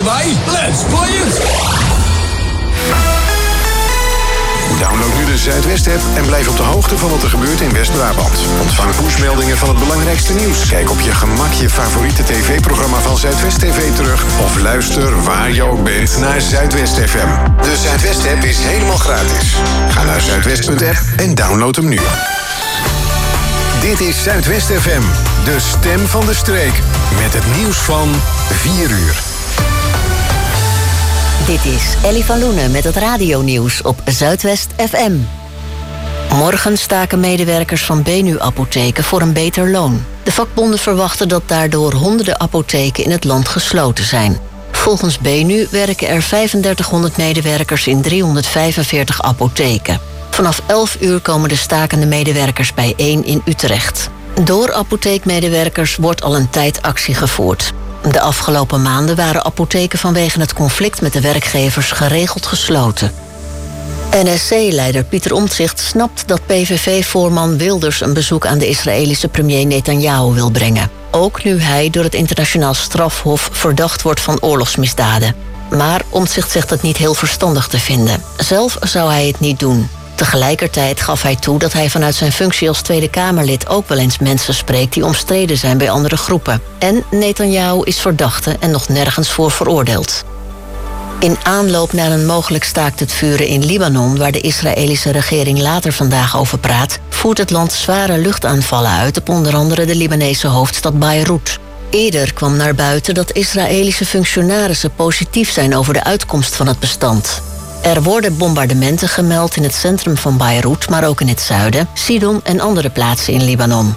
erbij? Let's play it! Download nu de Zuidwest-app en blijf op de hoogte van wat er gebeurt in West-Brabant. Ontvang pushmeldingen van het belangrijkste nieuws. Kijk op je gemak je favoriete tv-programma van Zuidwest TV terug. Of luister waar je ook bent naar Zuidwest FM. De Zuidwest-app is helemaal gratis. Ga naar zuidwest.app en download hem nu. Dit is Zuidwest FM, de stem van de streek. Met het nieuws van 4 uur. Dit is Ellie van Loenen met het radionieuws op Zuidwest FM. Morgen staken medewerkers van Benu-apotheken voor een beter loon. De vakbonden verwachten dat daardoor honderden apotheken in het land gesloten zijn. Volgens Benu werken er 3500 medewerkers in 345 apotheken. Vanaf 11 uur komen de stakende medewerkers bijeen in Utrecht. Door apotheekmedewerkers wordt al een tijd actie gevoerd. De afgelopen maanden waren apotheken vanwege het conflict met de werkgevers geregeld gesloten. NSC-leider Pieter Omtzigt snapt dat PVV-voorman Wilders een bezoek aan de Israëlische premier Netanyahu wil brengen. Ook nu hij door het internationaal strafhof verdacht wordt van oorlogsmisdaden. Maar Omtzigt zegt het niet heel verstandig te vinden. Zelf zou hij het niet doen. Tegelijkertijd gaf hij toe dat hij vanuit zijn functie als Tweede Kamerlid ook wel eens mensen spreekt die omstreden zijn bij andere groepen. En Netanyahu is verdachte en nog nergens voor veroordeeld. In aanloop naar een mogelijk staakt het vuren in Libanon, waar de Israëlische regering later vandaag over praat, voert het land zware luchtaanvallen uit op onder andere de Libanese hoofdstad Beirut. Eerder kwam naar buiten dat Israëlische functionarissen positief zijn over de uitkomst van het bestand. Er worden bombardementen gemeld in het centrum van Beirut, maar ook in het zuiden, Sidon en andere plaatsen in Libanon.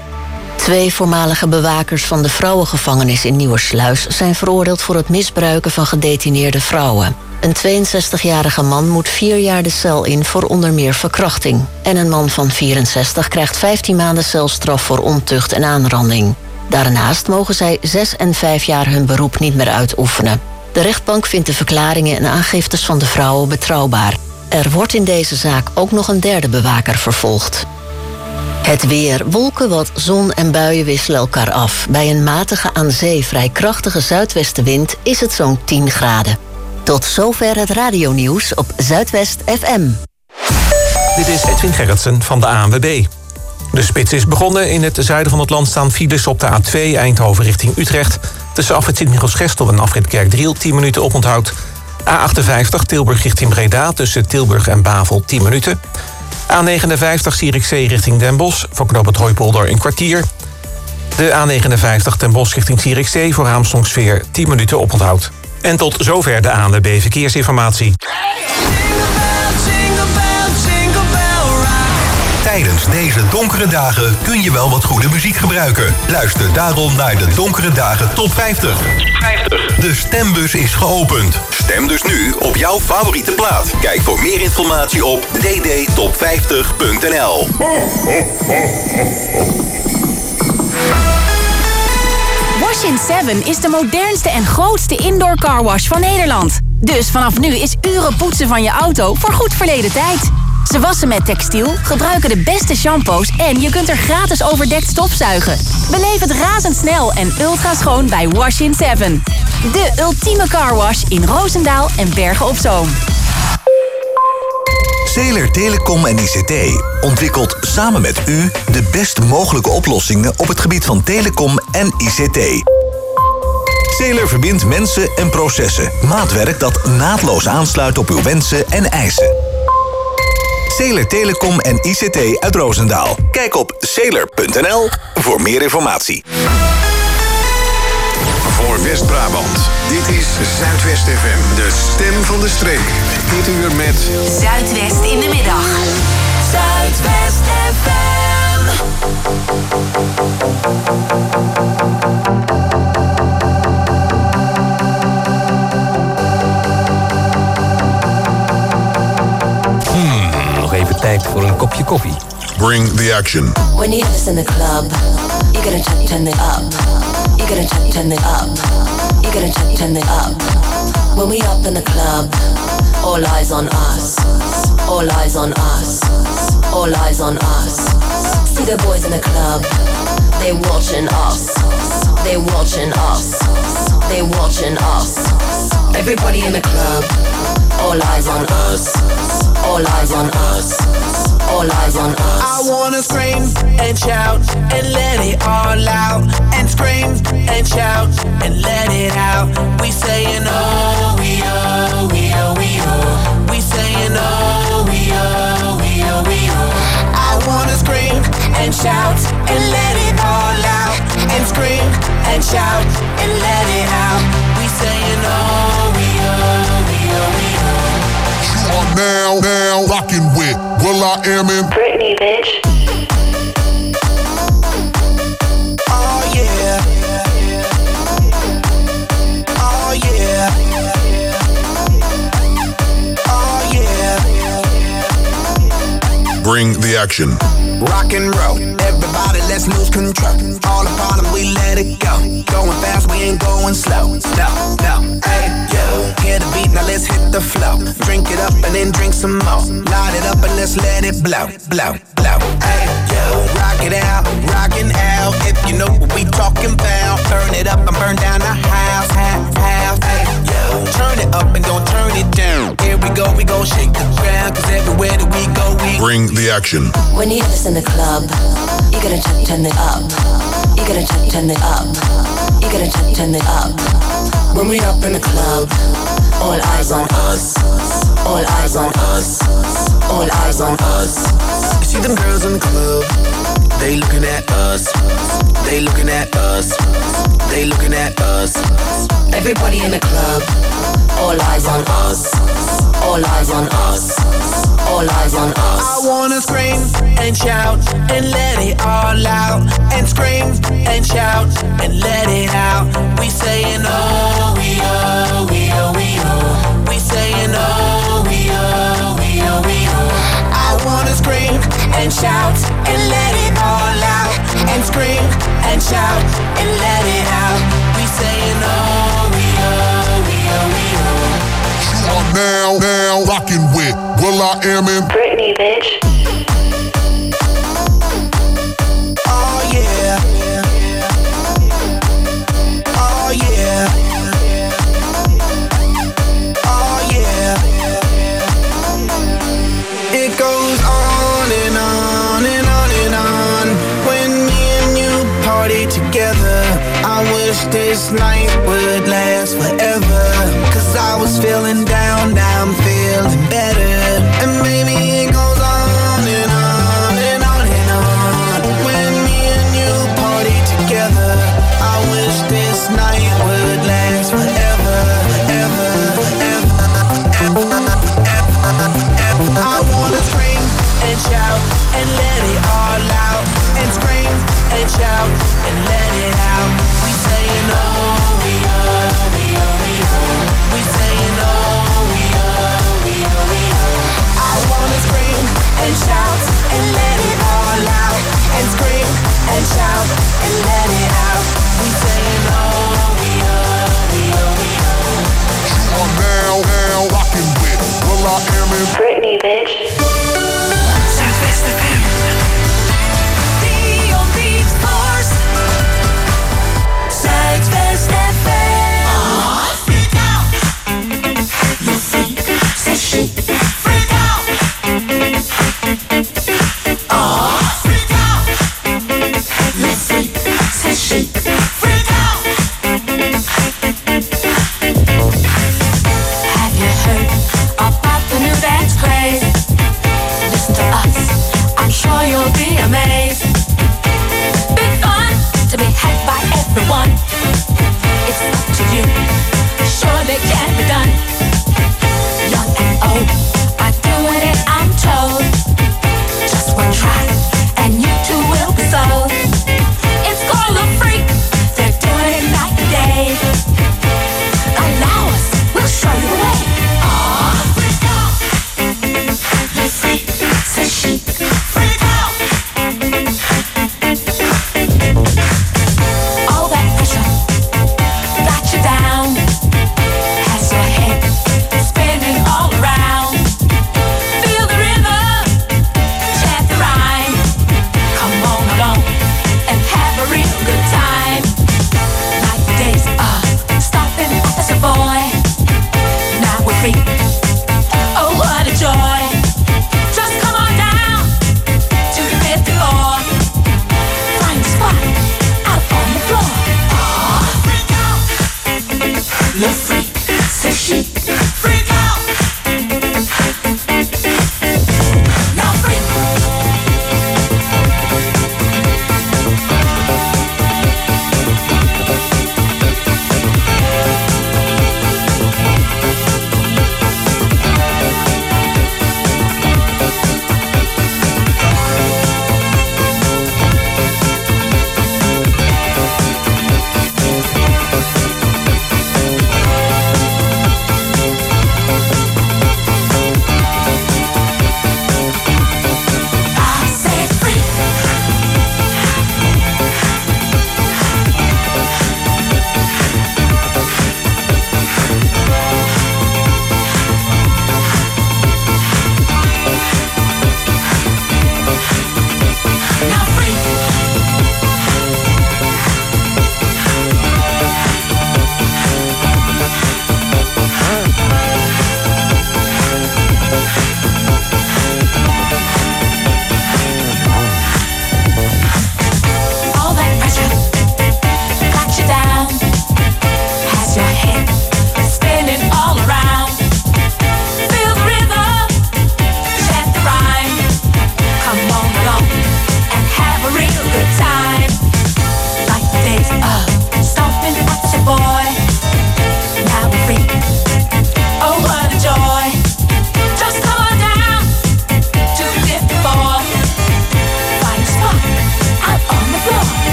2 voormalige bewakers van de vrouwengevangenis in Nieuwersluis zijn veroordeeld voor het misbruiken van gedetineerde vrouwen. Een 62-jarige man moet 4 jaar de cel in voor onder meer verkrachting. En een man van 64 krijgt 15 maanden celstraf voor ontucht en aanranding. Daarnaast mogen zij 6 en 5 jaar hun beroep niet meer uitoefenen. De rechtbank vindt de verklaringen en aangiftes van de vrouwen betrouwbaar. Er wordt in deze zaak ook nog een 3e bewaker vervolgd. Het weer. Wolken, wat zon en buien wisselen elkaar af. Bij een matige aan zee vrij krachtige zuidwestenwind is het zo'n 10 graden. Tot zover het radionieuws op Zuidwest FM. Dit is Edwin Gerritsen van de ANWB. De spits is begonnen. In het zuiden van het land staan files op de A2 Eindhoven richting Utrecht. Tussen afrit Sint-Michielsgestel en afrit Kerkdriel 10 minuten oponthoud. A58 Tilburg richting Breda tussen Tilburg en Bavel 10 minuten. A59 Zierikzee richting Den Bosch voor knooppunt Hooipolder een kwartier. De A59 Den Bosch richting Zierikzee voor Aamstonksveer 10 minuten oponthoud. En tot zover de ANWB Verkeersinformatie. Tijdens deze donkere dagen kun je wel wat goede muziek gebruiken. Luister daarom naar de Donkere Dagen Top 50. De stembus is geopend. Stem dus nu op jouw favoriete plaat. Kijk voor meer informatie op ddtop50.nl. Wash-in 7 is de modernste en grootste indoor carwash van Nederland. Dus vanaf nu is uren poetsen van je auto voor goed verleden tijd. Ze wassen met textiel, gebruiken de beste shampoos en je kunt er gratis overdekt stofzuigen. Beleef het razendsnel en ultra schoon bij Wash-in 7. De ultieme carwash in Roosendaal en Bergen op Zoom. Zeeler Telecom en ICT ontwikkelt samen met u de best mogelijke oplossingen op het gebied van telecom en ICT. Zeeler verbindt mensen en processen. Maatwerk dat naadloos aansluit op uw wensen en eisen. Zeeler Telecom en ICT uit Roosendaal. Kijk op zeeler.nl voor meer informatie. Voor West-Brabant. Dit is Zuidwest FM, de stem van de streek. Dit uur met Zuidwest in de middag. Zuidwest FM. Nog even tijd voor een kopje koffie. Bring the action. When you have in the club, you gotta turn it up. You gotta turn it up. You gotta turn it up. When we up in the club, all eyes on us. All eyes on us. All eyes on us. See the boys in the club, they watching us. They watching us. They watching us. Everybody in the club, all eyes on us. All eyes on us. All eyes on us. I wanna scream and shout and let it all out. And scream and shout and let it out. We saying oh, we oh, we oh, we oh. We saying oh, we oh, we oh, we oh. I wanna scream and shout and let it all out. And scream and shout and let it out. We saying oh, we oh, we oh, we oh. You are now rocking with will.i.am in Britney, bitch. Oh yeah. Oh yeah. Oh yeah. Bring the action. Rock and roll, everybody let's lose control. All the problem, we let it go. Going fast, we ain't going slow. No, hey, yo. Hear the beat, now let's hit the flow. Drink it up and then drink some more. Light it up and let's let it blow. Hey, yo. Rock it out, rockin' out. If you know what we talking about. Burn it up and burn down the house. Hey, yo. Turn it up and don't turn it down. Here we go shake the ground. Cause everywhere that we go, we bring the action. When you hear this in the club, you gotta turn it up. You gotta turn it up. You gotta turn it up. When we up in the club, all eyes on us. All eyes on us. All eyes on us. You see them girls in the club, they looking at us. They looking at us. They looking at us. Everybody in the club, all eyes on us. All eyes on us. All eyes on us. I wanna scream and shout and let it all out. And scream and shout and let it out. We saying oh, we oh, we oh, we oh. We saying oh, we oh, we oh, we oh. I wanna scream and shout and let it all out. And scream and shout and let it out. We saying oh, we oh, we oh, we oh. You are now rocking with will.i.am in Britney, bitch. Oh yeah. Oh yeah. Oh yeah. It goes on and on and on and on. When me and you party together, I wish this night would last forever. Cause I was feeling down, now I'm feeling better. And maybe it goes on and on and on and on. When me and you party together, I wish this night would last forever, ever, ever, ever, ever, ever. I wanna scream and shout and let it all out. And scream and shout and let it out. We saying oh, we oh, we oh, we oh. We saying oh, we oh, we oh, we oh. I wanna scream and shout and let it all out. And scream and shout and let it out. We saying oh, we oh, we oh, we oh. You are now rocking with will.i.am in Britney, bitch. Zuidwest FM. Zuidwest FM. Freak out. You freak, say she. Freak out. Freak out. You freak, say she. Freak out. Have you heard about the new dance craze?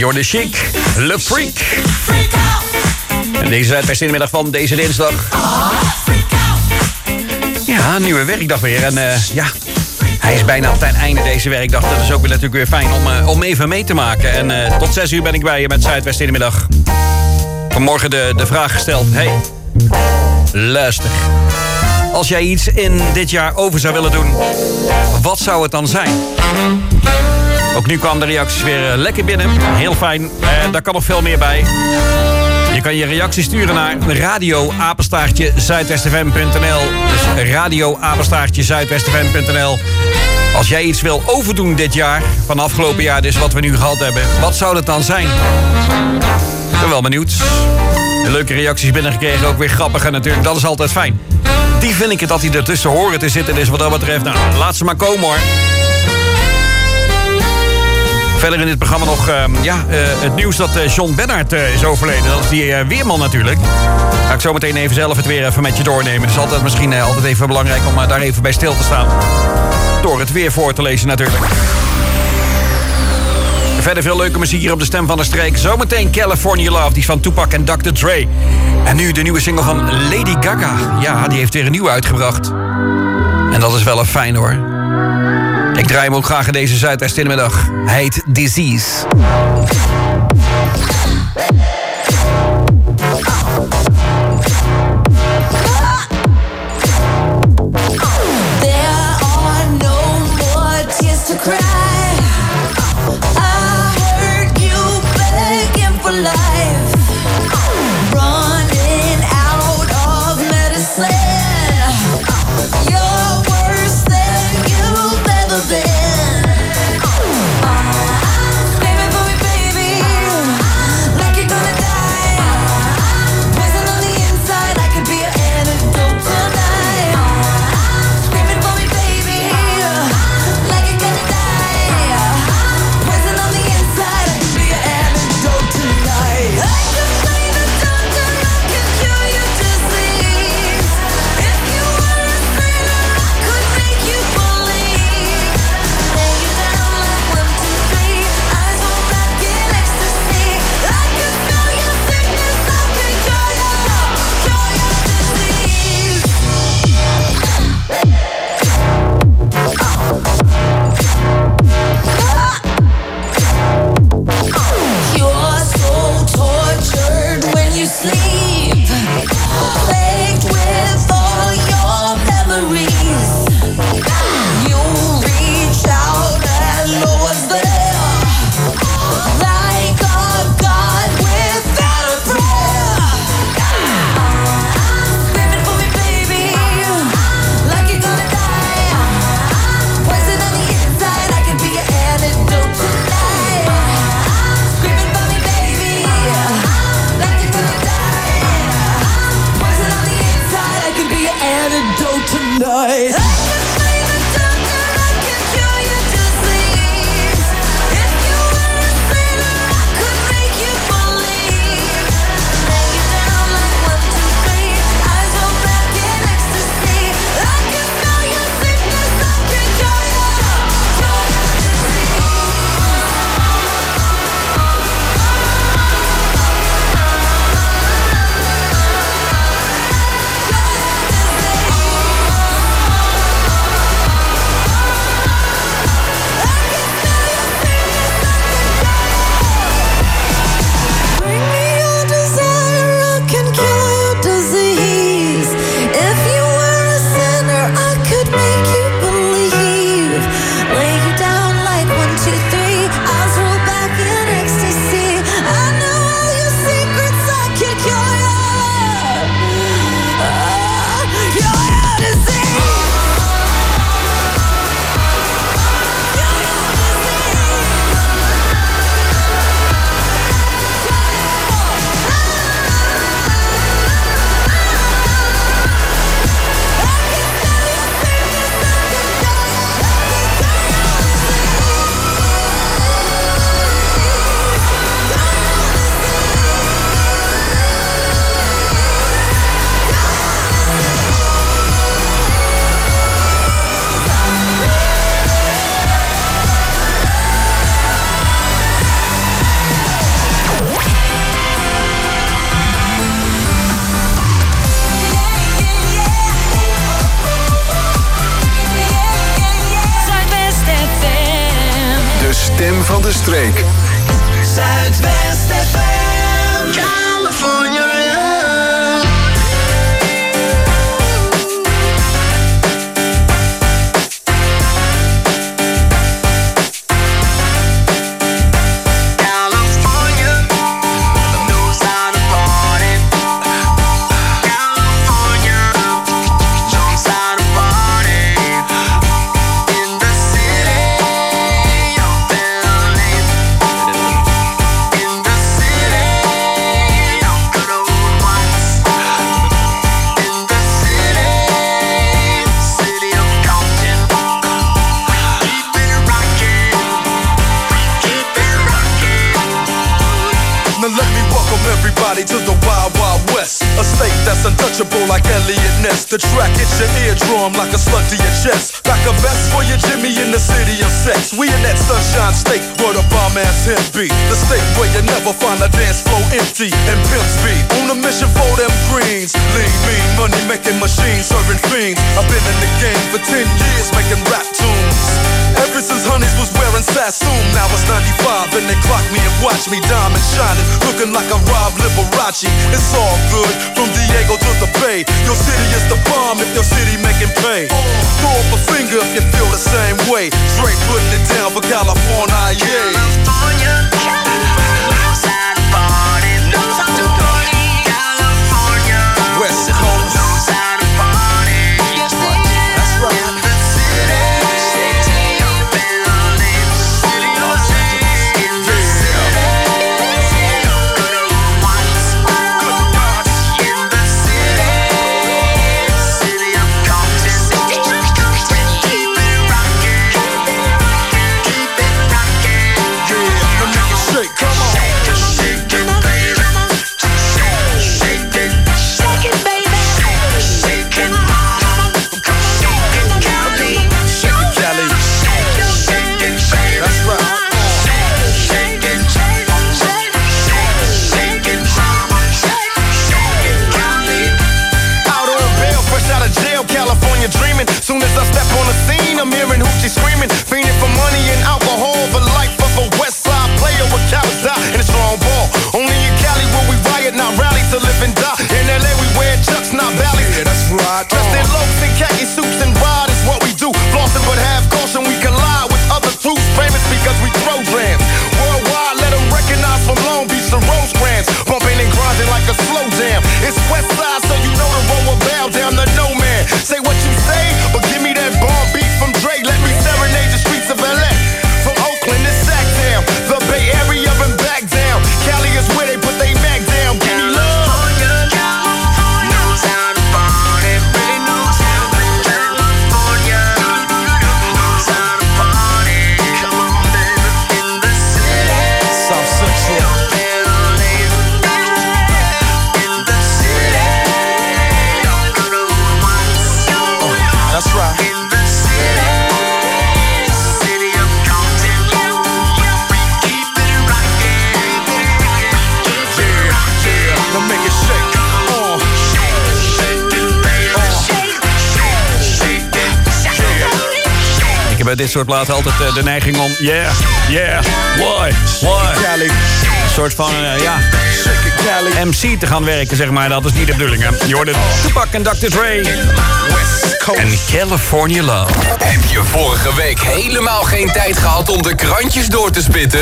Jordan Chic, Le Freak. En deze Zuidwest in de middag van deze dinsdag. Ja, een nieuwe werkdag weer. En hij is bijna op het einde deze werkdag. Dat is ook weer natuurlijk weer fijn om even mee te maken. En tot 6 uur ben ik bij je met Zuidwest in de middag. Vanmorgen de vraag gesteld. Hey, luister. Als jij iets in dit jaar over zou willen doen, wat zou het dan zijn? Ook nu kwamen de reacties weer lekker binnen. Heel fijn. Daar kan nog veel meer bij. Je kan je reactie sturen naar radio@zuidwestfm.nl. Dus radio@zuidwestfm.nl. Als jij iets wil overdoen dit jaar, van afgelopen jaar dus wat we nu gehad hebben, wat zou dat dan zijn? Ik ben wel benieuwd. Leuke reacties binnengekregen, ook weer grappiger natuurlijk. Dat is altijd fijn. Die vind ik dat hij ertussen horen te zitten is wat dat betreft. Nou, laat ze maar komen hoor. Verder in dit programma nog het nieuws dat John Bennard is overleden. Dat is die weerman natuurlijk. Ga ik zo meteen even zelf het weer even met je doornemen. Het is altijd misschien altijd even belangrijk om daar even bij stil te staan. Door het weer voor te lezen natuurlijk. Verder veel leuke muziek hier op de Stem van de Streek. Zometeen California Love, die is van Tupac en Dr. Dre. En nu de nieuwe single van Lady Gaga. Ja, die heeft weer een nieuwe uitgebracht. En dat is wel een fijn hoor. Ik draai hem ook graag in deze Zuidwest in de middag. Hij heet Disease. There are no more tears to cry. I heard you begging for life. Running out of medicine. You're worse than you've ever been. Screaming for me, baby, like you're gonna die. Poison on the inside, I could be an antidote tonight. Screaming for me, baby, like you're gonna die. Poison on the inside, I could be an antidote tonight. I could find a doctor that can cure your disease. If you were a sinner, I could make you believe. Lay you down like 1, 2, 3, eyes roll back in ecstasy. I could feel your sickness, I could cure your disease. You're so tortured when you sleep, plagued with all your memories. You reach out and no one's there, like a god without a prayer. Screaming for me, baby, like you're gonna die. Poison on the inside, I could be an antidote tonight. Screaming for me, baby, like you're gonna die. van de streek. Zuidwest FM, California. To the Wild Wild West, a state that's untouchable like Elliot Ness. The track hits your eardrum like a slug to your chest. Back a vest for your Jimmy in the city of sex. We in that sunshine state where the bomb ass hemp be. The state where you never find a dance floor empty and pimps be. On a mission for them greens. Lean, mean, money making machines serving fiends. I've been in the game for 10 years making rap tunes. Ever since Honeys was wearing Sassoon, now it's 95 and they clock me and watch me diamond shining, looking like a Rob Liberace. It's all good from Diego to the Bay. Your city is the bomb if your city making pay. Throw up a finger if you feel the same way. Straight putting it down for California, yeah. California, knows how to party, knows how to party. California, West Coast, knows how to party. That's right. That's right. Soon as I step on the scene, I'm hearing hoochie screaming, fiending for money and alcohol. The life of a West Side player with cowards die in a strong ball. Only in Cali will we riot, not rally to live and die. In LA we wear chucks, not valleys. Yeah, that's right. Dressed in loafs and khaki suits and ride is what we do. Flossing but have caution, we collide with other troops. Famous because we throw drams. Worldwide, let them recognize from Long Beach to Rosecrans. Bumping and grinding like a slow jam. It's West Side, so you know the road will bow down to no man. Say what you say, but give me that bomb beat from Dre. Let me serenade the streets of LA. From Oakland to Sacktown, the Bay Area and back down. Cali is where they put they Mac down. Give me love. California knows how to party, really knows how to play. California knows how to party. Come on, baby, in the city. South Central. That's right. In the city, city of Compton, we keep it rockin'. Yeah, now make it shake. Shake it, baby. Shake it. Ik heb bij dit soort platen altijd de neiging om why? Een soort van, MC te gaan werken, zeg maar. Dat is niet de bedoeling, hè. Je hoort het Tupac en Dr. Dre. En California Love. Heb je vorige week helemaal geen tijd gehad om de krantjes door te spitten?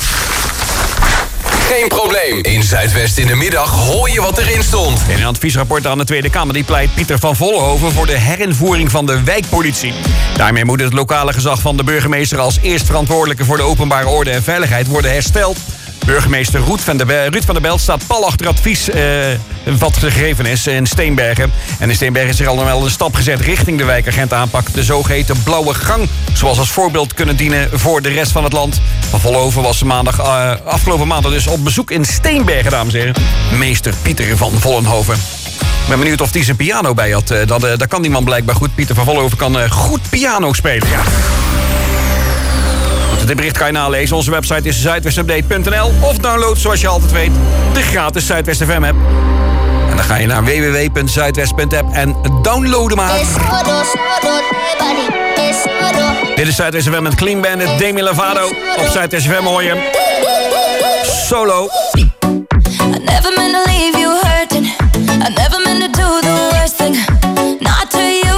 Geen probleem. In Zuidwest in de middag hoor je wat erin stond. In een adviesrapport aan de Tweede Kamer die pleit Pieter van Vollenhoven voor de herinvoering van de wijkpolitie. Daarmee moet het lokale gezag van de burgemeester als eerst verantwoordelijke voor de openbare orde en veiligheid worden hersteld. Burgemeester Ruud van der Belt staat pal achter advies wat gegeven is in Steenbergen. En in Steenbergen is er al wel een stap gezet richting de wijkagentaanpak. De zogeheten blauwe gang, zoals als voorbeeld kunnen dienen voor de rest van het land. Van Vollenhoven was afgelopen maandag dus op bezoek in Steenbergen, dames en heren. Meester Pieter van Vollenhoven. Ik ben benieuwd of hij zijn piano bij had. Dat kan die man blijkbaar goed. Pieter van Vollenhoven kan goed piano spelen, ja. Dit bericht kan je nalezen. Onze website is zuidwestupdate.nl of download, zoals je altijd weet, de gratis Zuidwest FM app. En dan ga je naar www.zuidwest.app en download hem aan. Dit is Zuidwest FM met Clean Bandit, Demi Lovato. Op Zuidwest FM hoor je hem. Solo. I never meant to leave you hurting. I never meant to do the worst thing. Not to you.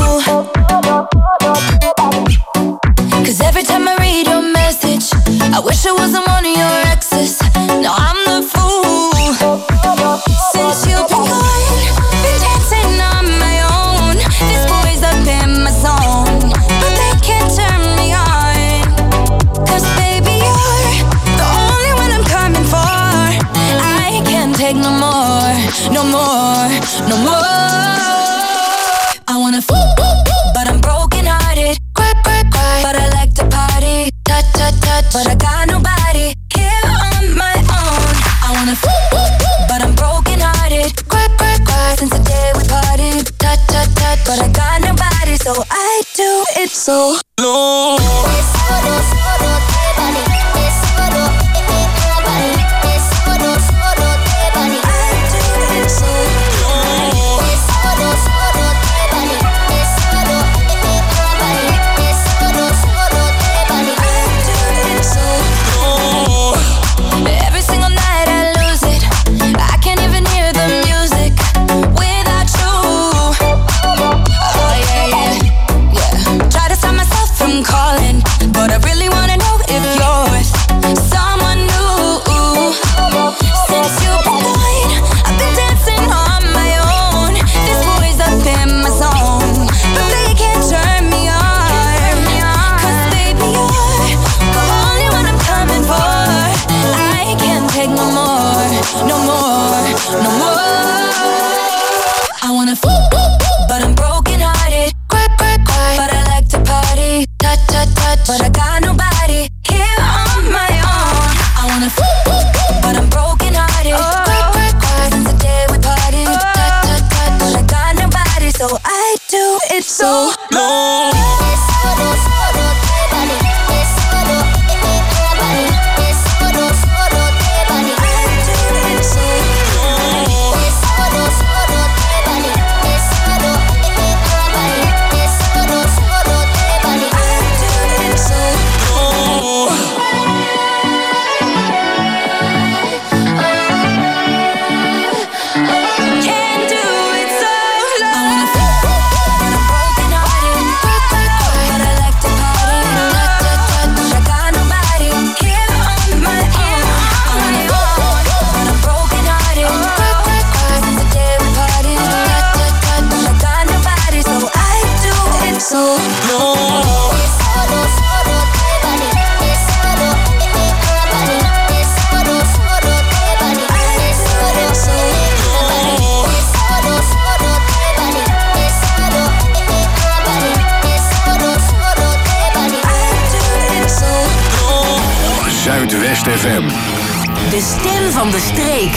'Cause every time I read your message, I wish I wasn't one of your exes. No, I'm the fool. Since you've been gone, been dancing on my own. This boy's up in my zone, but they can't turn me on. 'Cause baby, you're the only one I'm coming for. I can't take no more, no more, no more. I wanna but I'm broken hearted. Cry, cry, cry, but I like to party. Touch, touch, touch, but I got nobody here on my own. I wanna but I'm broken hearted. Cry, cry, cry, since the day we parted. Touch, touch, touch, but I got nobody, so I do it so long. Every single night I lose it. I can't even hear the music without you. Oh yeah, yeah, yeah. Try to stop myself from calling, but I really wanna know if you're with someone new. Since you've been gone, I've been dancing on my own. This boy's up in my zone, but they can't turn me on. 'Cause baby, you're the only one I'm coming for. I can't take no more, no more, no more. I wanna but I'm broken hearted. Cry, cry, cry, but I like to party. Touch, touch, touch, but I got nobody here on my own. I wanna but I'm broken hearted. Cry, cry, cry, since the day we parted. Touch, touch, touch, but I got nobody, so I do it so long. Zuidwest FM. De stem van de streek.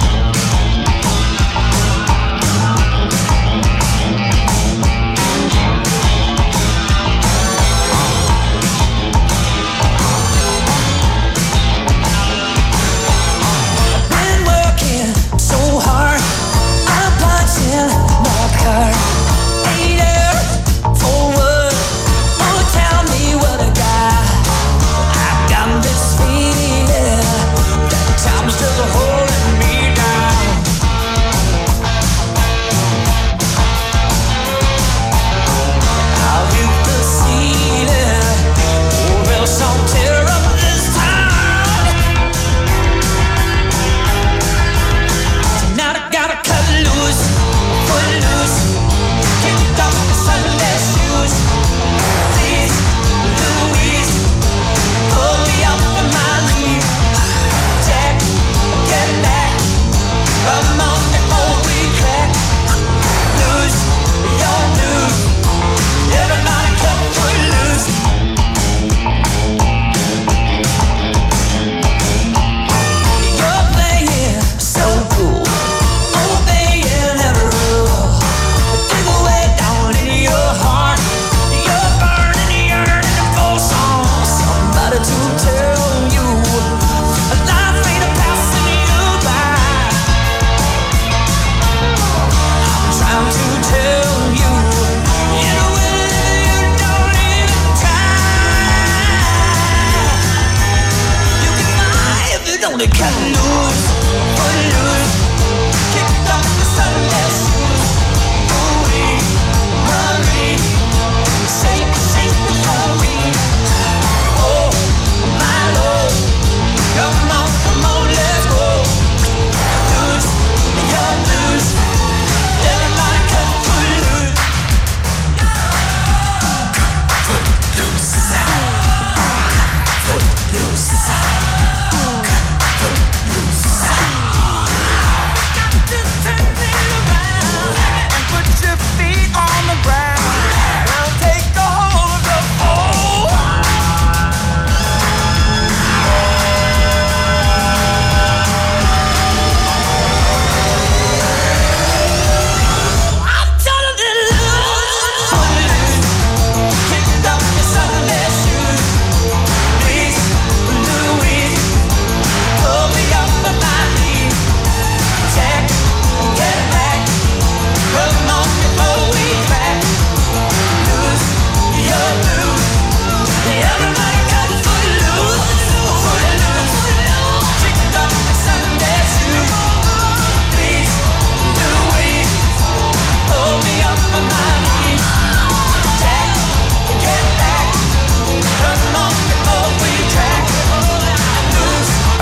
Been working so hard, I'm punching my card. Ain't there for what? Oh, tell me what I got. I got this feeling that time's still holding me.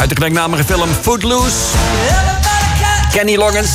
Uit de gelijknamige film Footloose. Kenny Loggins.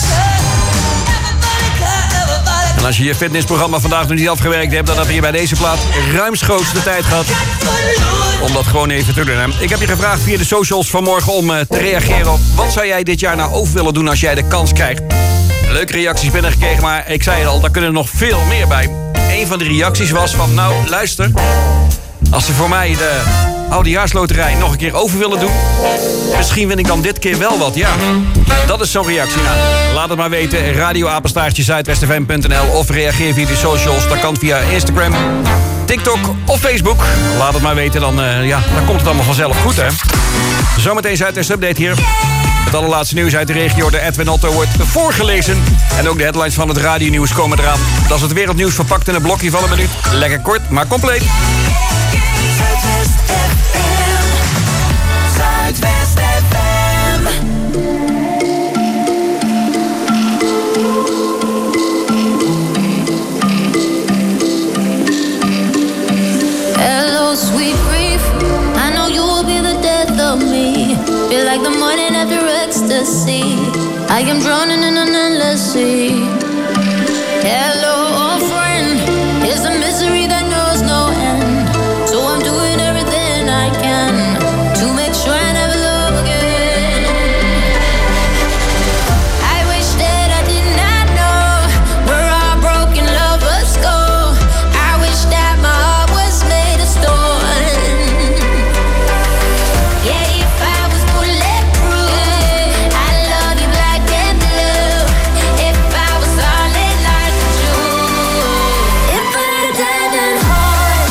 En als je je fitnessprogramma vandaag nog niet afgewerkt hebt... dan heb je bij deze plaat ruimschoots de tijd gehad om dat gewoon even te doen. Hè? Ik heb je gevraagd via de socials vanmorgen om te reageren op... wat zou jij dit jaar nou over willen doen als jij de kans krijgt? Leuke reacties binnengekregen, maar ik zei het al, daar kunnen er nog veel meer bij. Een van de reacties was van, nou, luister... als ze voor mij de oudejaarsloterij nog een keer over willen doen... misschien win ik dan dit keer wel wat, ja. Dat is zo'n reactie. Nou, laat het maar weten. radioapenstaartje zuidwestfm.nl of reageer via de socials. Dat kan via Instagram, TikTok of Facebook. Laat het maar weten, dan komt het allemaal vanzelf goed, hè. Zometeen Zuidwest Update hier. Het allerlaatste nieuws uit de regio. De Edwin Otto wordt voorgelezen. En ook de headlines van het radionieuws komen eraan. Dat is het wereldnieuws verpakt in een blokje van een minuut. Lekker kort, maar compleet. Zuidwest FM. Zuidwest FM. Hello, sweet grief. I know you will be the death of me. Feel like the morning after ecstasy. I am drowning in an endless sea. Hello, old friend. It's a misery that knows no end. So I'm doing everything I can to make sure I never love again. I wish that I did not know where our broken lovers go. I wish that my heart was made of stone. Yeah, if I was bulletproof, I love you black and blue. If I was solid like a Jew, if I had a diamond heart,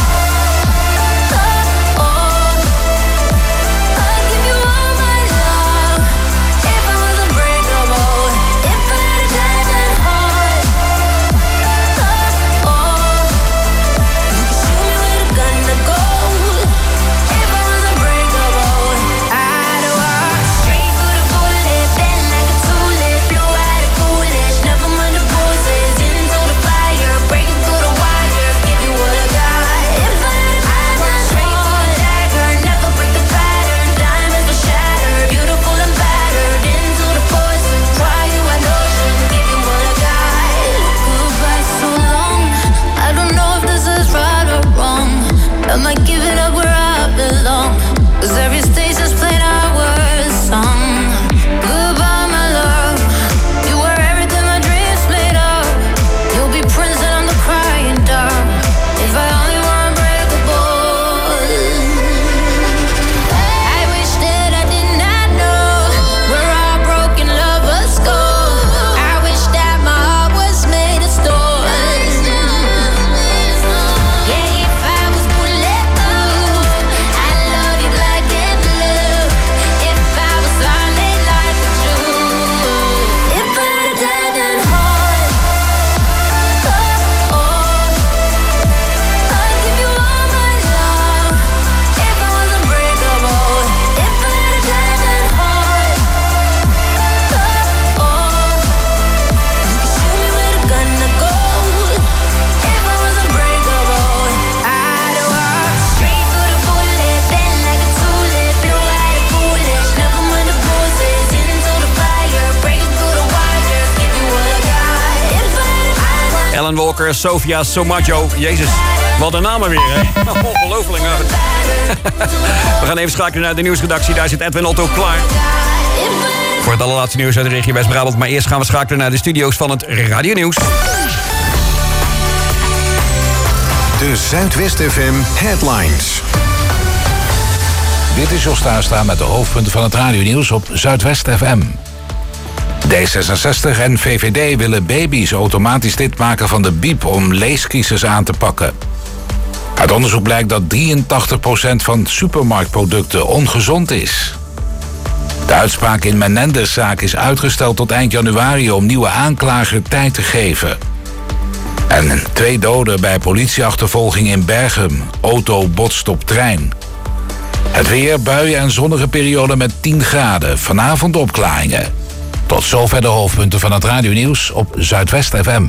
I'd give you all my love. If I was unbreakable, if I had a diamond heart, you could shoot me with a gun to gold. If I was unbreakable, I'd walk straight through the bullet, bend like a tulip, blow out of foolish, never mind the poses, into the fire, breaking through the wire, give you what I got. If I had a diamond straight to the dagger, never break the pattern, diamonds will shatter, beautiful and battered, into the poison, try you an ocean, give you what I got. Goodbye so long, I don't know if this is right or wrong. Am I giving up where I belong? 'Cause every station's playing our song. Goodbye, my love. You were everything my dreams made of. You'll be Prince and I'm the crying dove. If I only were unbreakable. I wish that I did not know where our broken lovers go. I wish that my heart was made of stone. Yeah, if I was bulletproof, I love you black and blue. If I was solid like a Jew, if I had a diamond heart, I'd give you all my love. If I was unbreakable, if I had a diamond heart, you could shoot me with a gun to gold. If I was unbreakable, I'd walk straight through the bullet, bend like a tulip, blow out of foolish, never mind the poses, into the fire, breaking through the wire, give you what I got. If I had a diamond. Ellen Walker, Sofia Somaggio. Jezus, wat een namen weer, hè? Ongelooflijk. hè? We gaan even schakelen naar de nieuwsredactie. Daar zit Edwin Otto klaar voor het allerlaatste nieuws uit de regio West-Brabant. Maar eerst gaan we schakelen naar de studio's van het radionieuws. De Zuidwest FM Headlines. Dit is Jos Tuinstra met de hoofdpunten van het radionieuws op Zuidwest FM. D66 en VVD willen baby's automatisch lid maken van de biep om leescrisis aan te pakken. Uit onderzoek blijkt dat 83% van supermarktproducten ongezond is. De uitspraak in Menendez-zaak is uitgesteld tot eind januari om nieuwe aanklager tijd te geven. En 2 doden bij politieachtervolging in Bergen. Auto botst op trein. Het weer, buien en zonnige periode met 10 graden. Vanavond opklaringen. Tot zover de hoofdpunten van het radionieuws op Zuidwest FM.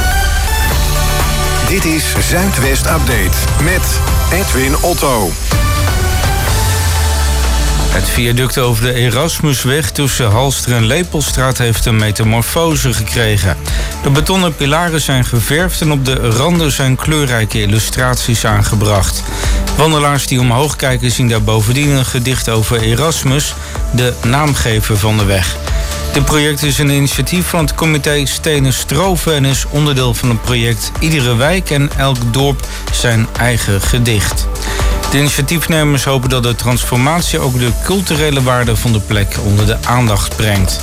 Dit is Zuidwest Update met Edwin Otto. Het viaduct over de Erasmusweg tussen Halster en Lepelstraat heeft een metamorfose gekregen. De betonnen pilaren zijn geverfd en op de randen zijn kleurrijke illustraties aangebracht. Wandelaars die omhoog kijken zien daar bovendien een gedicht over Erasmus, de naamgever van de weg. Dit project is een initiatief van het comité Stenen Stroven en is onderdeel van het project Iedere wijk en elk dorp zijn eigen gedicht. De initiatiefnemers hopen dat de transformatie ook de culturele waarde van de plek onder de aandacht brengt.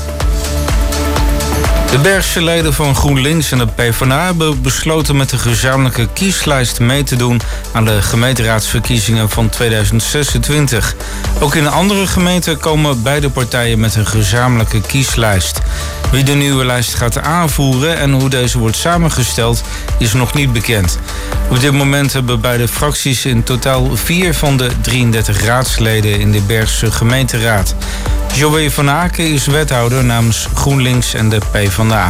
De Bergse leden van GroenLinks en de PvdA hebben besloten met een gezamenlijke kieslijst mee te doen aan de gemeenteraadsverkiezingen van 2026. Ook in andere gemeenten komen beide partijen met een gezamenlijke kieslijst. Wie de nieuwe lijst gaat aanvoeren en hoe deze wordt samengesteld is nog niet bekend. Op dit moment hebben beide fracties in totaal 4 van de 33 raadsleden in de Bergse gemeenteraad. Joey van Aken is wethouder namens GroenLinks en de PvdA.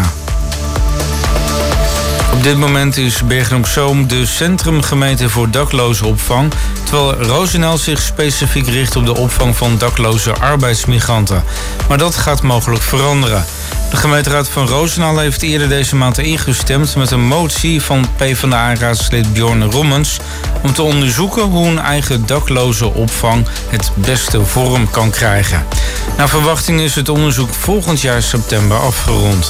Op dit moment is Bergen-op-Zoom de centrumgemeente voor daklozenopvang, terwijl Roosendaal zich specifiek richt op de opvang van dakloze arbeidsmigranten. Maar dat gaat mogelijk veranderen. De gemeenteraad van Roosendaal heeft eerder deze maand ingestemd met een motie van PvdA-raadslid Bjorn Rommens om te onderzoeken hoe een eigen daklozenopvang het beste vorm kan krijgen. Naar verwachting is het onderzoek volgend jaar september afgerond.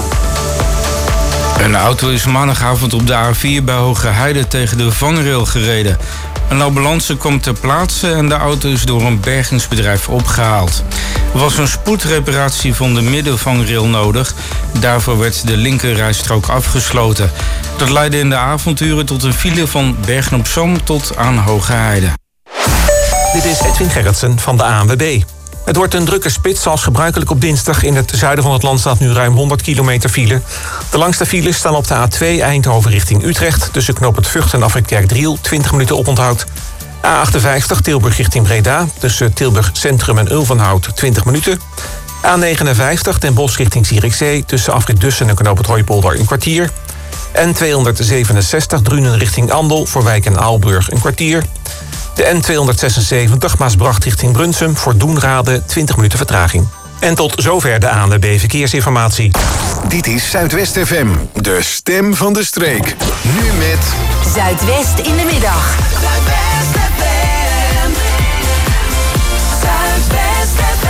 Een auto is maandagavond op de A4 bij Hogeheide tegen de vangrail gereden. Een ambulance kwam ter plaatse en de auto is door een bergingsbedrijf opgehaald. Er was een spoedreparatie van de middenvangrail nodig. Daarvoor werd de linkerrijstrook afgesloten. Dat leidde in de avonduren tot een file van Bergen-op-Zoom tot aan Hogeheide. Dit is Edwin Gerritsen van de ANWB. Het wordt een drukke spits zoals gebruikelijk op dinsdag. In het zuiden van het land staat nu ruim 100 kilometer file. De langste files staan op de A2 Eindhoven richting Utrecht. Tussen knooppunt Vught en afrit Kerkdriel 20 minuten oponthoud. A58 Tilburg richting Breda. Tussen Tilburg Centrum en Ulvenhout 20 minuten. A59 Den Bosch richting Zierikzee. Tussen afrit Dussen en knooppunt Hooipolder een kwartier. En 267 Drunen richting Andel voor Wijk en Aalburg een kwartier. De N276 Maasbracht richting Brunsum voor Doenrade 20 minuten vertraging. En tot zover de ANWB Verkeersinformatie. Dit is Zuidwest FM, de stem van de streek. Nu met Zuidwest in de middag. Zuidwest FM. Zuidwest FM.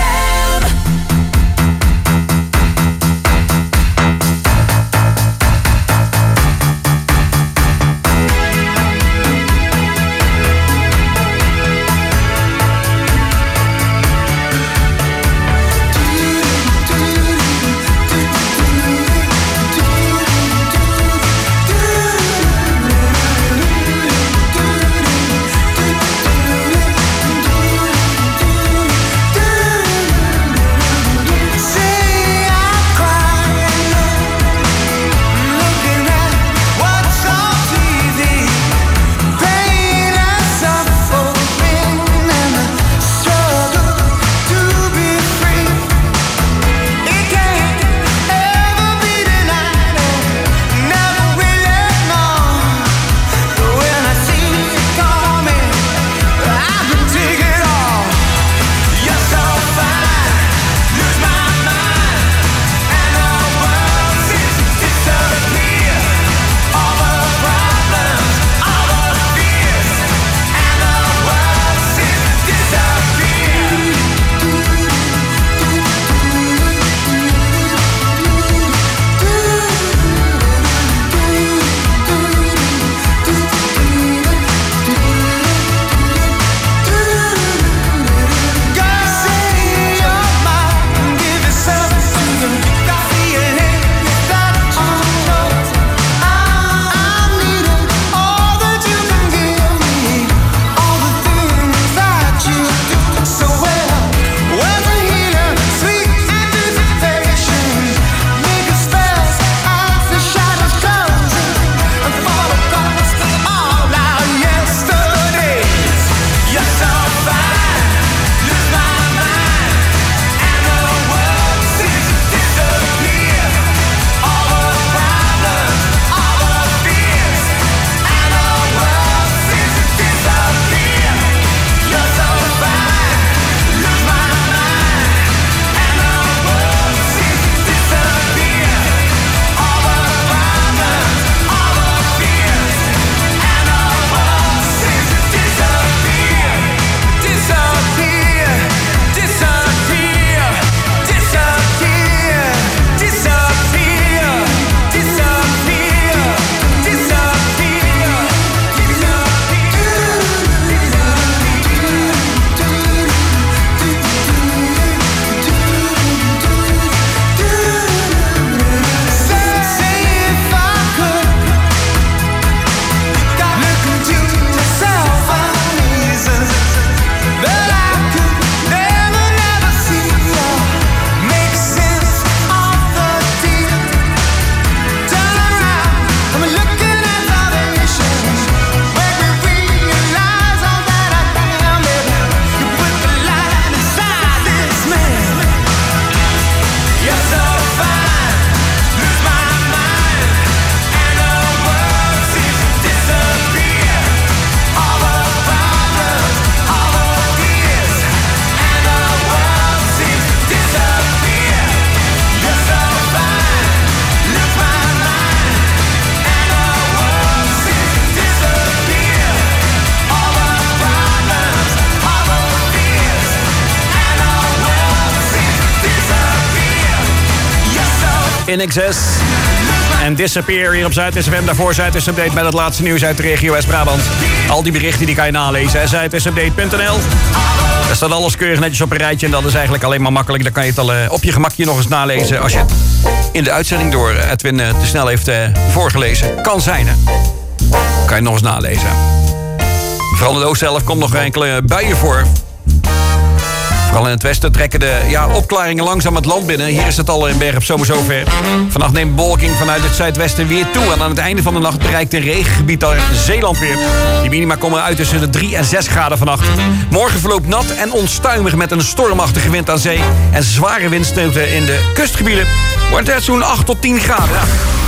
In Excess. En Disappear hier op Zuidwest FM. Daarvoor Zuidwest Update met het laatste nieuws uit de regio West-Brabant. Al die berichten die kan je nalezen. Zuidwestupdate.nl. Daar staat alles keurig netjes op een rijtje. En dat is eigenlijk alleen maar makkelijk. Dan kan je het al op je gemakje nog eens nalezen. Als je het in de uitzending door Edwin te snel heeft voorgelezen. Kan zijn, hè. Kan je nog eens nalezen. Vooral in de Oost-helft komt nog enkele buien voor. Vooral in het westen trekken de opklaringen langzaam het land binnen. Hier is het al in Bergen op Zomer zover. Vannacht neemt bewolking vanuit het zuidwesten weer toe. En aan het einde van de nacht bereikt een regengebied al Zeeland weer. Die minima komen uit tussen de 3 en 6 graden vannacht. Morgen verloopt nat en onstuimig met een stormachtige wind aan zee. En zware windstoten in de kustgebieden. Wordt het zo'n 8 tot 10 graden. Ja.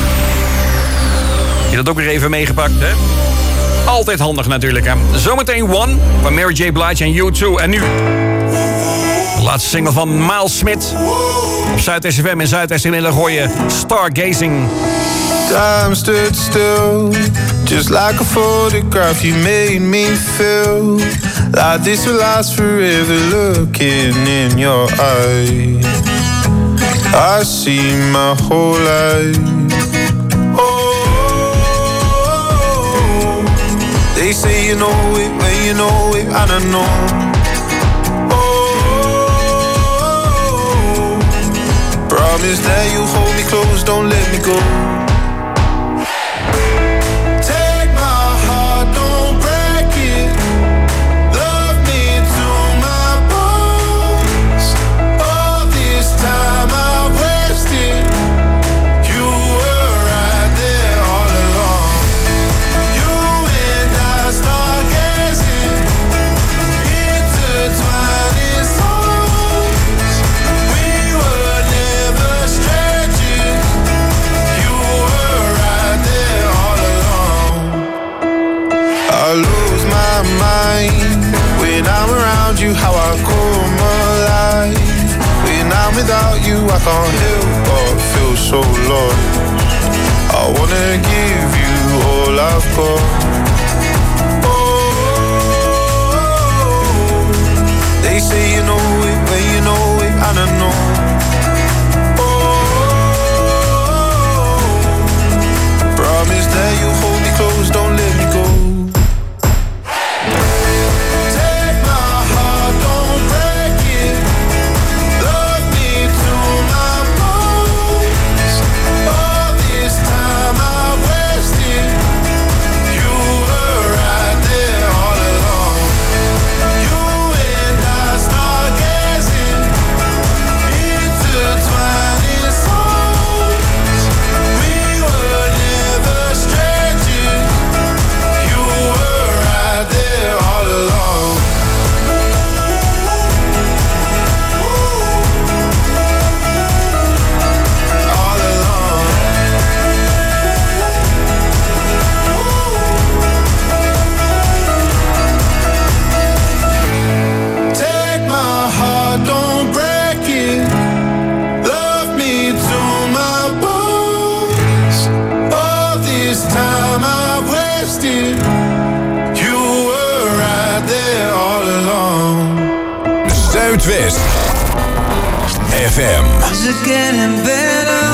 Je dat ook weer even meegepakt, hè? Altijd handig natuurlijk, hè. Zometeen One van Mary J. Blige en U2. En nu de laatste single van Miles Smith. Op Zuidwest FM in Zuidwest in gooien Stargazing. Time stood still, just like a photograph. You made me feel like this will last forever. Looking in your eyes, I see my whole life. They say you know it when you know it, I don't know. Promise that you hold me close, don't let me go. Take my heart, don't break it. Love me to my bones. All this time I wasted. You were right there all along. You and I stargazing, intertwined in songs. We were never strangers. You were right there all along. I lose my mind when I'm around you. How I come alive when I'm without you. I can't help but feel so lost. I wanna give you all I've got. They say you know it when you know it, I don't know. Promise that you hold me close, don't let me go. Take my heart, don't break it. Love me to my bones. All this time I wasted. You were right there all along. You and I stargazing, intertwined in songs. We were never strangers. You were right there all along. All along. Take my heart, don't break it. Love me to my bones. All this time I wasted. You were right there all along. Zuidwest FM. Is it getting better?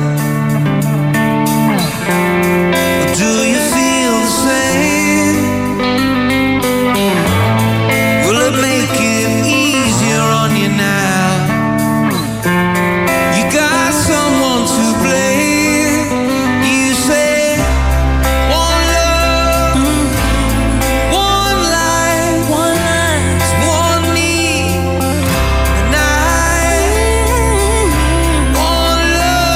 Or do you feel the same? Will it make it easier on you now? You got someone to blame. You say one love, one life, one me, and I. One love.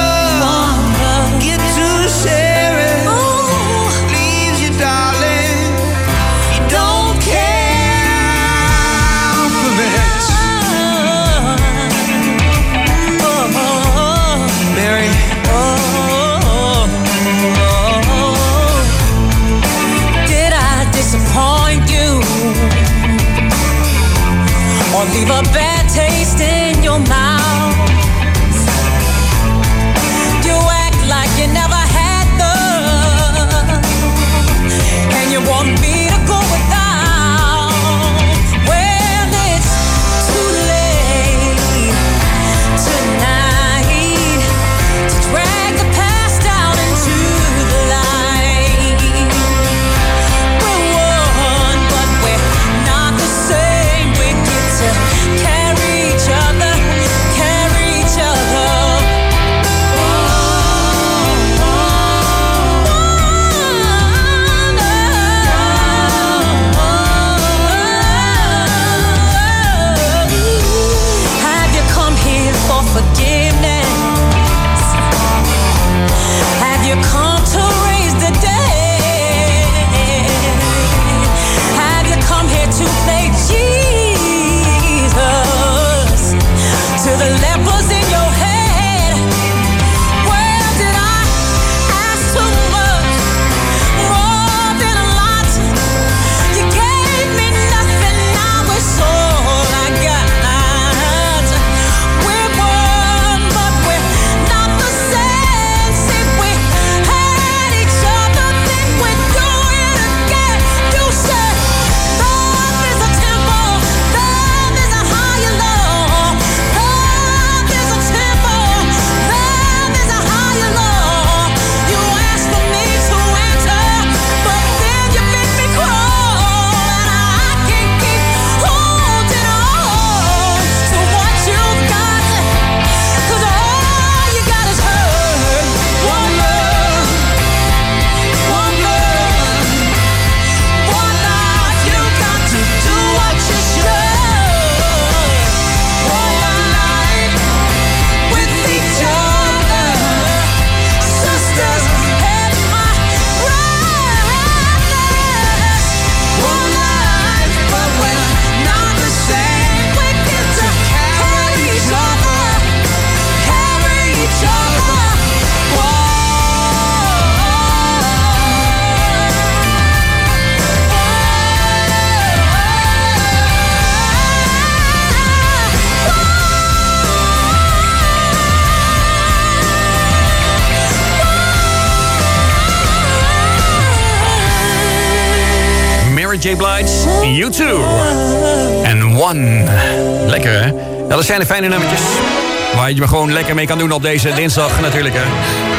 J. Blige, U2 en One. Lekker, hè? Nou, dat zijn de fijne nummertjes. Waar je me gewoon lekker mee kan doen op deze dinsdag natuurlijk, hè?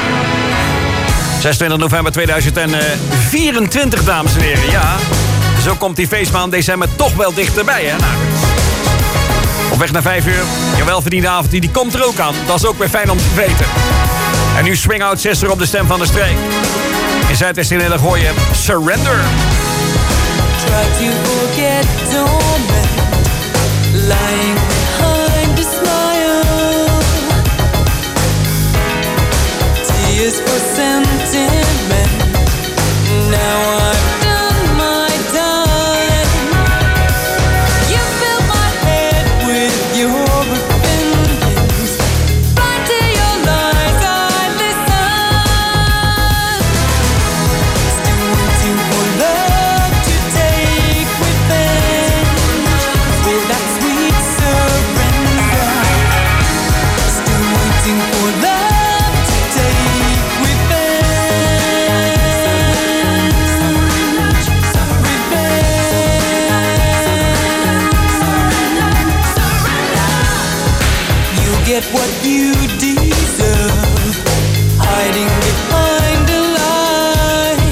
26 november 2024, dames en heren. Ja, zo komt die feestmaand december toch wel dichterbij, hè? Nou, op weg naar 5 uur. Je welverdiende avond, die komt er ook aan. Dat is ook weer fijn om te weten. En nu Swing Out Sister op de stem van de streek. In Zuidwest in Nederland hoor je Surrender. Try to forget, don't lying behind a smile. Tears for sentiment. Now I've done my time. You fill my head with your opinions. Blind to your lies, I listen. Still waiting for love to take revenge for that sweet surrender. Still waiting for love to take revenge. You get what you deserve, hiding behind a lie.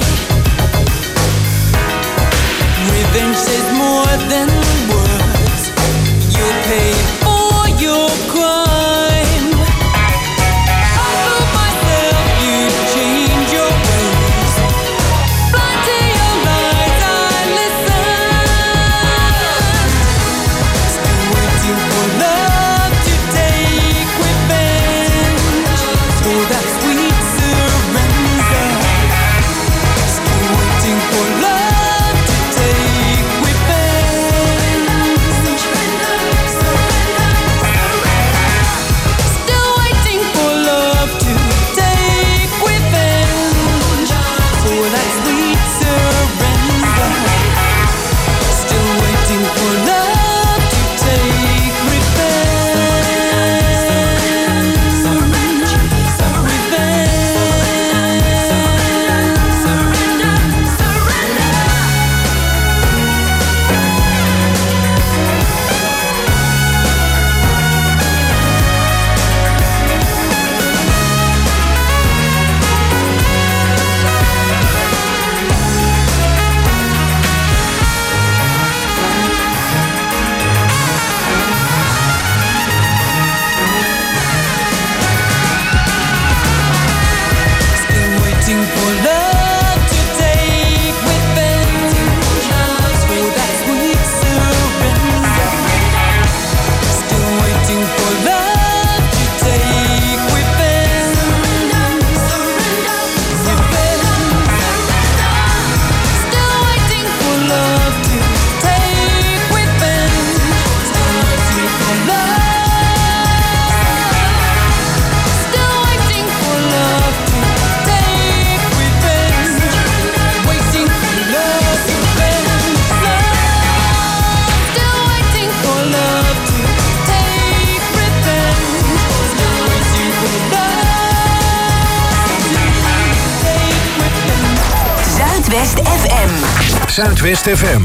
Revenge says more than words. You'll pay for your crime. I told myself you'd change your ways. Blind to your lies, I listen. Still waiting for love to take revenge for that sweet surrender. Still waiting for love to take revenge. Still waiting for love to take revenge for that sweet surrender. Still waiting for love to take Still waiting for love to take revenge for that sweet surrender. Still waiting for love to take revenge. Still waiting for love to take revenge. Still waiting for love. Still waiting for love to take revenge. Waiting for love to bend. Still waiting for love to take revenge. Still waiting for love to take revenge. Zuidwest FM. Zuidwest FM.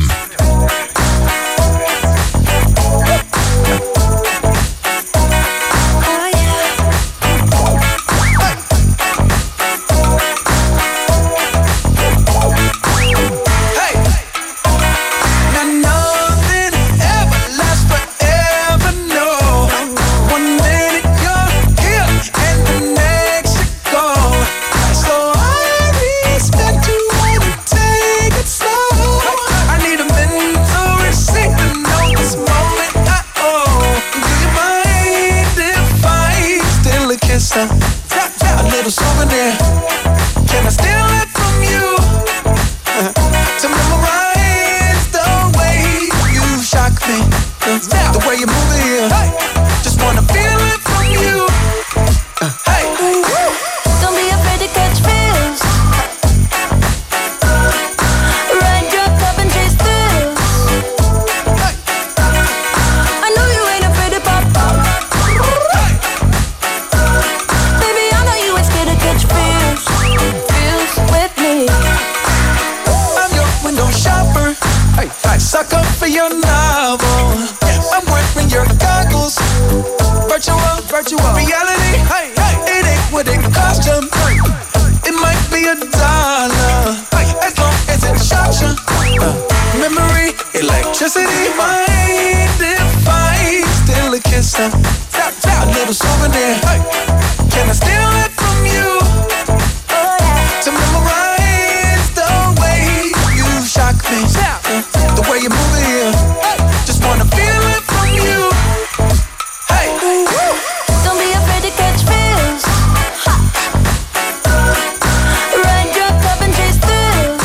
Now nothing ever lasts forever, no. One minute you're here and the next you're gone. So I expect you to take it slow. I need a minute. Just to leave my hand if I still a kiss. A little souvenir. Can I steal it from you? To memorize the way you shock me, the way you move it here. Just wanna feel it from you. Hey, Don't be afraid to catch feels. Ride your cup and chase thrills.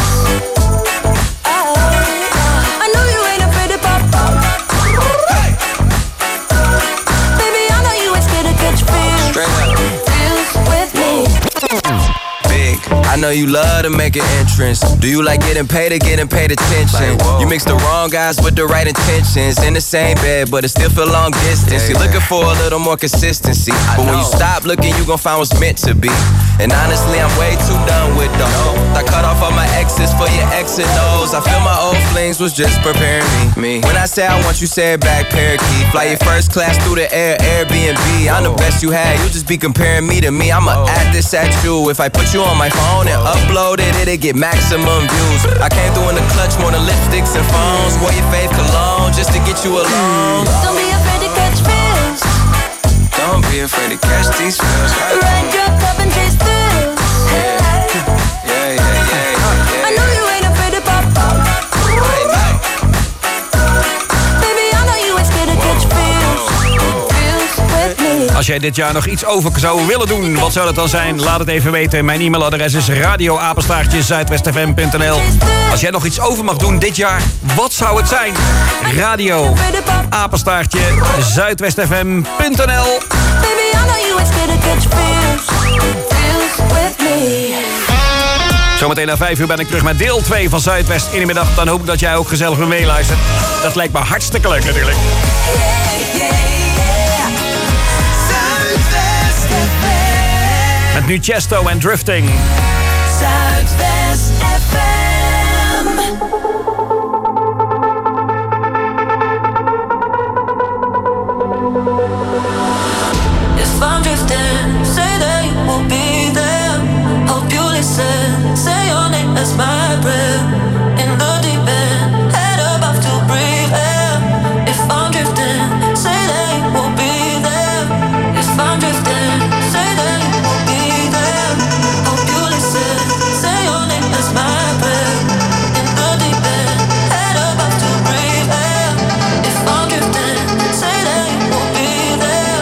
I know you ain't afraid to pop up. Baby, I know you ain't scared to catch feels. Straight up. Feels with me. Big. I know you love to make an entrance. Do you like getting paid or getting paid attention? You mix the wrong guys with the right intentions. In the same bed, but it still feel long distance. You're looking for a little more consistency. But when you stop looking, you gon' find what's meant to be. And honestly, I'm way too done with those. I cut off all my exes for your X and O's. I feel my old flings was just preparing me. When I say I want you, say it back, parakeet. Fly your first class through the air, Airbnb. I'm the best you had, you just be comparing me to me. I'ma add this at you. If I put you on my phone and upload it, it'll get maximum views. I came through in the clutch more than lipsticks and phones. Wore your fave cologne just to get you alone. Don't be afraid to catch feels. Don't be afraid to catch these feels. Ride your cup and chase thrills. Yeah. I know you ain't afraid to pop up. Baby, I know you ain't scared to catch feels. Feels with me. Als jij dit jaar nog iets over zou willen doen, wat zou dat dan zijn? Laat het even weten. Mijn e-mailadres is radio@zuidwestfm.nl. Als jij nog iets over mag doen dit jaar, wat zou het zijn? radio@zuidwestfm.nl. Baby, I know you ain't scared to catch feels. Feels with me. Zometeen na 5 uur ben ik terug met deel 2 van Zuidwest in de middag. Dan hoop ik dat jij ook gezellig weer meeluistert. Dat lijkt me hartstikke leuk natuurlijk. Met nu Chesto en Drifting. Zuidwest FM. If I'm drifting, say that you will be there. Hope you listen, say your name as my breath. In the deep end, head above to breathe air. If I'm drifting, say that you will be there. If I'm drifting, say that you will be there. Hope you listen, say your name as my breath. In the deep end, head above to breathe air. If I'm drifting, say that you will be there.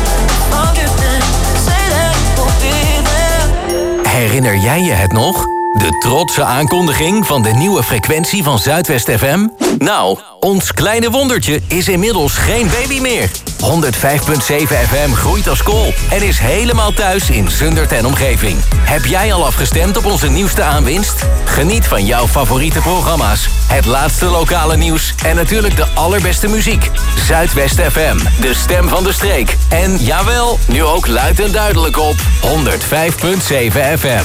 Herinner jij je het nog? De trotse aankondiging van de nieuwe frequentie van Zuidwest FM? Nou, ons kleine wondertje is inmiddels geen baby meer. 105.7 FM groeit als kool en is helemaal thuis in Zundert en omgeving. Heb jij al afgestemd op onze nieuwste aanwinst? Geniet van jouw favoriete programma's, het laatste lokale nieuws en natuurlijk de allerbeste muziek. Zuidwest FM, de stem van de streek. En jawel, nu ook luid en duidelijk op 105.7 FM.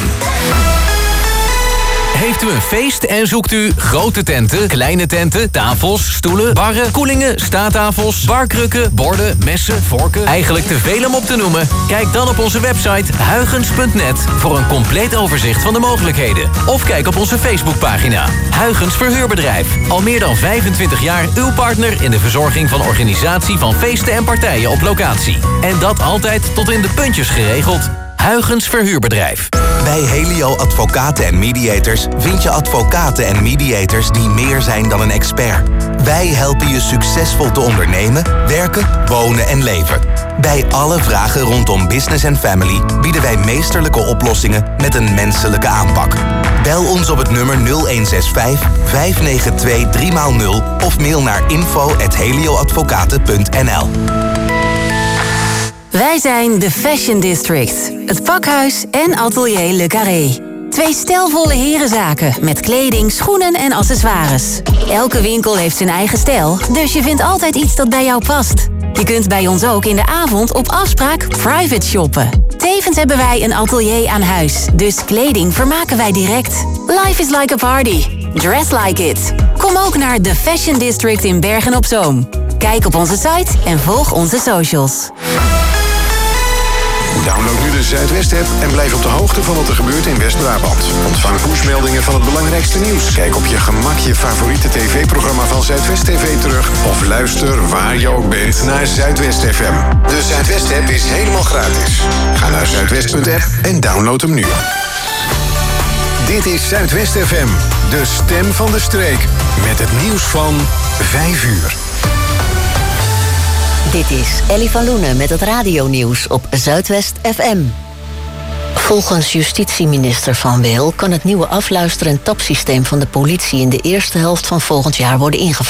Heeft u een feest en zoekt u grote tenten, kleine tenten, tafels, stoelen, barren, koelingen, staattafels, barkrukken, borden, messen, vorken? Eigenlijk te veel om op te noemen? Kijk dan op onze website huygens.net voor een compleet overzicht van de mogelijkheden. Of kijk op onze Facebookpagina. Huygens Verhuurbedrijf. Al meer dan 25 jaar uw partner in de verzorging van organisatie van feesten en partijen op locatie. En dat altijd tot in de puntjes geregeld. Huygens Verhuurbedrijf. Bij Helio Advocaten en Mediators vind je advocaten en mediators die meer zijn dan een expert. Wij helpen je succesvol te ondernemen, werken, wonen en leven. Bij alle vragen rondom business en family bieden wij meesterlijke oplossingen met een menselijke aanpak. Bel ons op het nummer 0165 592 3x0 of mail naar info@helioadvocaten.nl. Wij zijn de Fashion District, het pakhuis en atelier Le Carré. 2 stijlvolle herenzaken met kleding, schoenen en accessoires. Elke winkel heeft zijn eigen stijl, dus je vindt altijd iets dat bij jou past. Je kunt bij ons ook in de avond op afspraak private shoppen. Tevens hebben wij een atelier aan huis, dus kleding vermaken wij direct. Life is like a party. Dress like it. Kom ook naar de Fashion District in Bergen op Zoom. Kijk op onze site en volg onze socials. Download nu de Zuidwest-app en blijf op de hoogte van wat er gebeurt in West-Brabant. Ontvang pushmeldingen van het belangrijkste nieuws. Kijk op je gemak je favoriete tv-programma van Zuidwest TV terug. Of luister waar je ook bent naar Zuidwest FM. De Zuidwest-app is helemaal gratis. Ga naar zuidwest.app en download hem nu. Dit is Zuidwest FM, de stem van de streek. Met het nieuws van 5 uur. Dit is Ellie van Loenen met het radionieuws op Zuidwest FM. Volgens justitieminister Van Weel kan het nieuwe afluister- en tapsysteem van de politie in de eerste helft van volgend jaar worden ingevoerd.